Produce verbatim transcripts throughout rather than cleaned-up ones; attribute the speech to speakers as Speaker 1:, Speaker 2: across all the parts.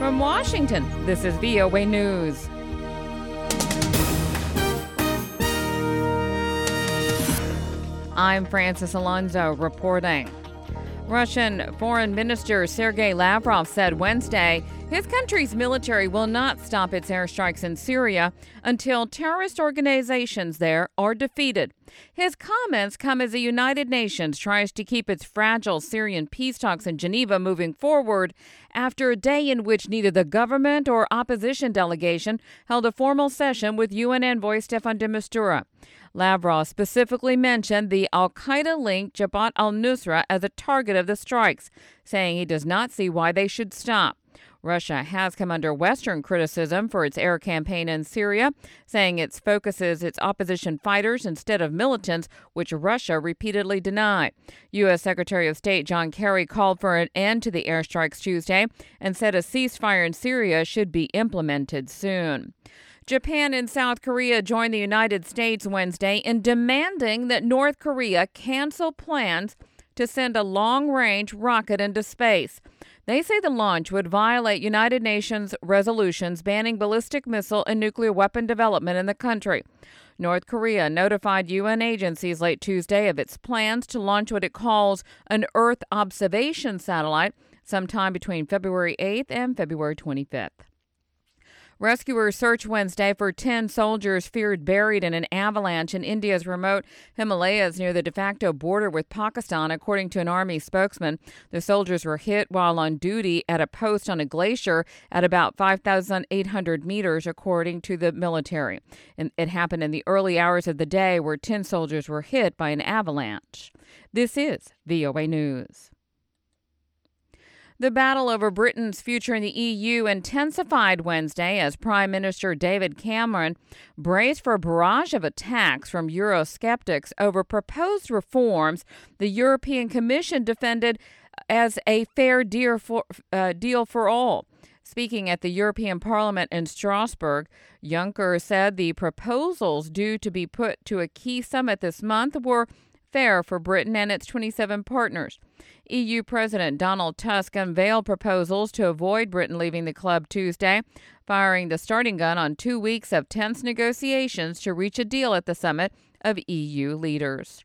Speaker 1: From Washington, this is V O A News. I'm Francis Alonso reporting. Russian Foreign Minister Sergei Lavrov said Wednesday his country's military will not stop its airstrikes in Syria until terrorist organizations there are defeated. His comments come as the United Nations tries to keep its fragile Syrian peace talks in Geneva moving forward after a day in which neither the government or opposition delegation held a formal session with U N envoy Staffan de Mistura. Lavrov specifically mentioned the al-Qaeda-linked Jabhat al-Nusra as a target of the strikes, saying he does not see why they should stop. Russia has come under Western criticism for its air campaign in Syria, saying it focuses its opposition fighters instead of militants, which Russia repeatedly denied. U S. Secretary of State John Kerry called for an end to the airstrikes Tuesday and said a ceasefire in Syria should be implemented soon. Japan and South Korea joined the United States Wednesday in demanding that North Korea cancel plans to send a long-range rocket into space. They say the launch would violate United Nations resolutions banning ballistic missile and nuclear weapon development in the country. North Korea notified U N agencies late Tuesday of its plans to launch what it calls an Earth observation satellite sometime between February eighth and February twenty-fifth. Rescuers searched Wednesday for ten soldiers feared buried in an avalanche in India's remote Himalayas near the de facto border with Pakistan, according to an army spokesman. The soldiers were hit while on duty at a post on a glacier at about five thousand eight hundred meters, according to the military. And it happened in the early hours of the day where ten soldiers were hit by an avalanche. This is V O A News. The battle over Britain's future in the E U intensified Wednesday as Prime Minister David Cameron braced for a barrage of attacks from Eurosceptics over proposed reforms the European Commission defended as a fair deal for, uh, deal for all. Speaking at the European Parliament in Strasbourg, Juncker said the proposals due to be put to a key summit this month were fair for Britain and its twenty-seven partners. E U President Donald Tusk unveiled proposals to avoid Britain leaving the club Tuesday, firing the starting gun on two weeks of tense negotiations to reach a deal at the summit of E U leaders.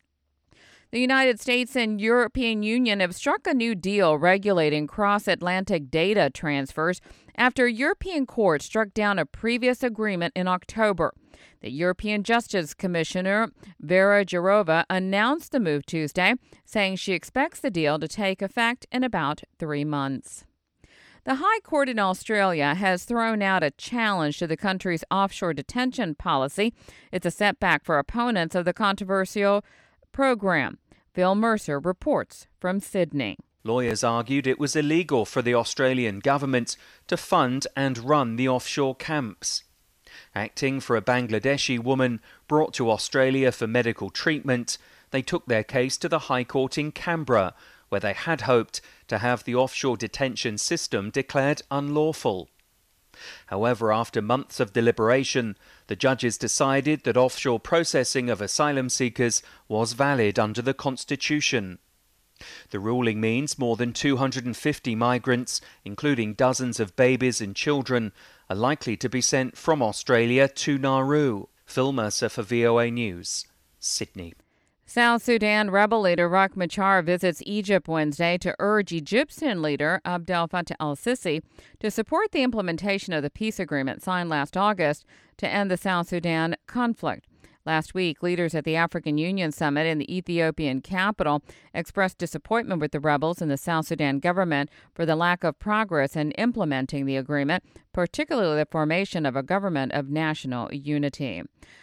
Speaker 1: The United States and European Union have struck a new deal regulating cross-Atlantic data transfers after a European court struck down a previous agreement in October. The European Justice Commissioner Vera Jourova announced the move Tuesday, saying she expects the deal to take effect in about three months. The High Court in Australia has thrown out a challenge to the country's offshore detention policy. It's a setback for opponents of the controversial program. Phil Mercer reports from Sydney.
Speaker 2: Lawyers argued it was illegal for the Australian government to fund and run the offshore camps. Acting for a Bangladeshi woman brought to Australia for medical treatment, they took their case to the High Court in Canberra, where they had hoped to have the offshore detention system declared unlawful. However, after months of deliberation, the judges decided that offshore processing of asylum seekers was valid under the Constitution. The ruling means more than two hundred fifty migrants, including dozens of babies and children, are likely to be sent from Australia to Nauru. Phil Mercer for V O A News, Sydney.
Speaker 1: South Sudan rebel leader Riek Machar visits Egypt Wednesday to urge Egyptian leader Abdel Fattah al-Sisi to support the implementation of the peace agreement signed last August to end the South Sudan conflict. Last week, leaders at the African Union Summit in the Ethiopian capital expressed disappointment with the rebels and the South Sudan government for the lack of progress in implementing the agreement, particularly the formation of a government of national unity.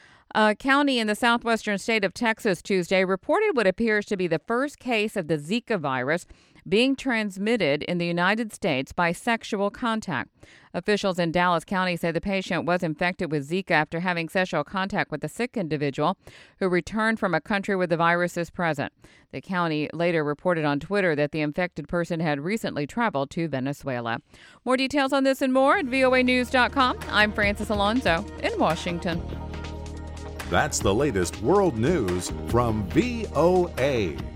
Speaker 1: A county in the southwestern state of Texas Tuesday reported what appears to be the first case of the Zika virus being transmitted in the United States by sexual contact. Officials in Dallas County say the patient was infected with Zika after having sexual contact with a sick individual who returned from a country where the virus is present. The county later reported on Twitter that the infected person had recently traveled to Venezuela. More details on this and more at V O A news dot com. I'm Francis Alonso in Washington.
Speaker 3: That's the latest world news from V O A.